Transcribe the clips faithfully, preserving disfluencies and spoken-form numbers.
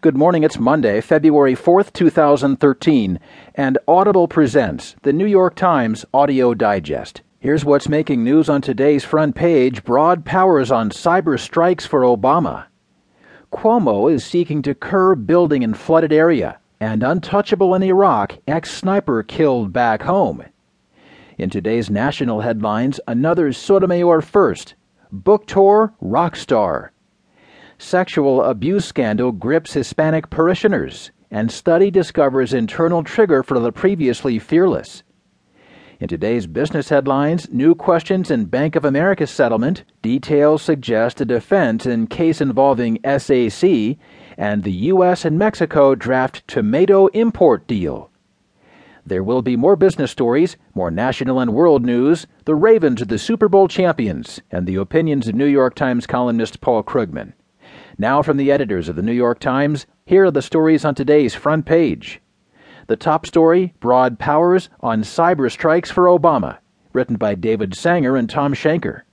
Good morning, it's Monday, February fourth, two thousand thirteen, and Audible presents the New York Times Audio Digest. Here's what's making news on today's front page: broad powers on cyber strikes for Obama. Cuomo is seeking to curb building in flooded area, and untouchable in Iraq, ex-sniper killed back home. In today's national headlines, another Sotomayor first, book tour rock star. Sexual abuse scandal grips Hispanic parishioners, and study discovers internal trigger for the previously fearless. In today's business headlines, new questions in Bank of America settlement, details suggest a defense in case involving S A C, and the U S and Mexico draft tomato import deal. There will be more business stories, more national and world news, the Ravens are the Super Bowl champions, and the opinions of New York Times columnist Paul Krugman. Now from the editors of the New York Times, here are the stories on today's front page. The top story, broad powers on cyber strikes for Obama, written by David Sanger and Tom Schenker.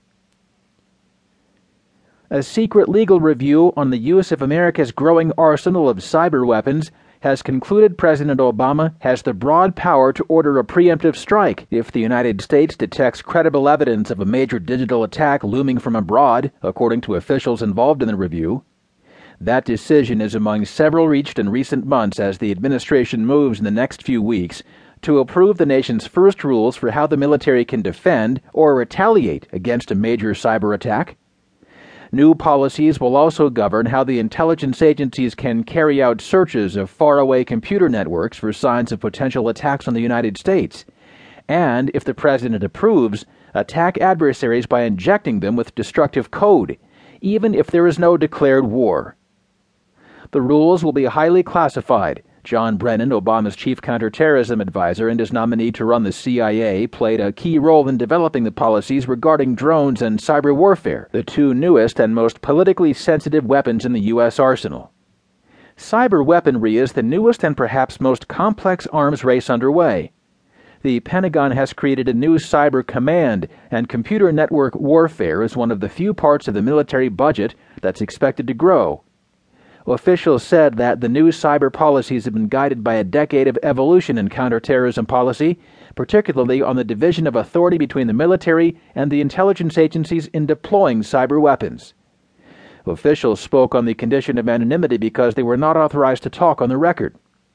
A secret legal review on the use of America's growing arsenal of cyber weapons has concluded President Obama has the broad power to order a preemptive strike if the United States detects credible evidence of a major digital attack looming from abroad, according to officials involved in the review. That decision is among several reached in recent months as the administration moves in the next few weeks to approve the nation's first rules for how the military can defend or retaliate against a major cyber attack. New policies will also govern how the intelligence agencies can carry out searches of faraway computer networks for signs of potential attacks on the United States, and, if the president approves, attack adversaries by injecting them with destructive code, even if there is no declared war. The rules will be highly classified. John Brennan, Obama's chief counterterrorism advisor and his nominee to run the C I A, played a key role in developing the policies regarding drones and cyber warfare, the two newest and most politically sensitive weapons in the U S arsenal. Cyber weaponry is the newest and perhaps most complex arms race underway. The Pentagon has created a new cyber command, and computer network warfare is one of the few parts of the military budget that's expected to grow. Officials said that the new cyber policies have been guided by a decade of evolution in counterterrorism policy, particularly on the division of authority between the military and the intelligence agencies in deploying cyber weapons. Officials spoke on the condition of anonymity because they were not authorized to talk on the record.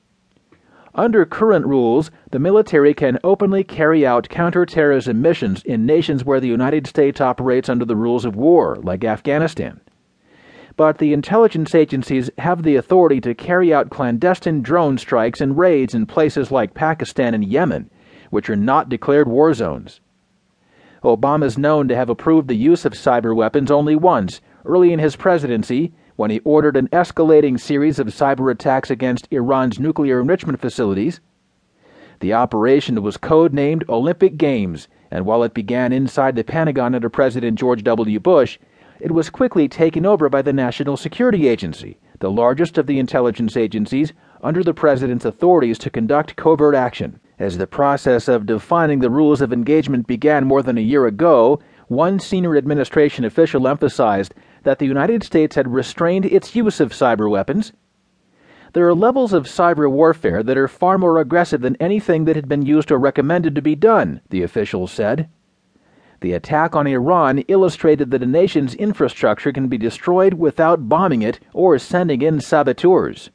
Under current rules, the military can openly carry out counterterrorism missions in nations where the United States operates under the rules of war, like Afghanistan. But the intelligence agencies have the authority to carry out clandestine drone strikes and raids in places like Pakistan and Yemen, which are not declared war zones. Obama is known to have approved the use of cyber weapons only once, early in his presidency, when he ordered an escalating series of cyber attacks against Iran's nuclear enrichment facilities. The operation was codenamed Olympic Games, and while it began inside the Pentagon under President George W. Bush, it was quickly taken over by the National Security Agency, the largest of the intelligence agencies, under the president's authorities to conduct covert action. As the process of defining the rules of engagement began more than a year ago, one senior administration official emphasized that the United States had restrained its use of cyber weapons. There are levels of cyber warfare that are far more aggressive than anything that had been used or recommended to be done, the officials said. The attack on Iran illustrated that a nation's infrastructure can be destroyed without bombing it or sending in saboteurs.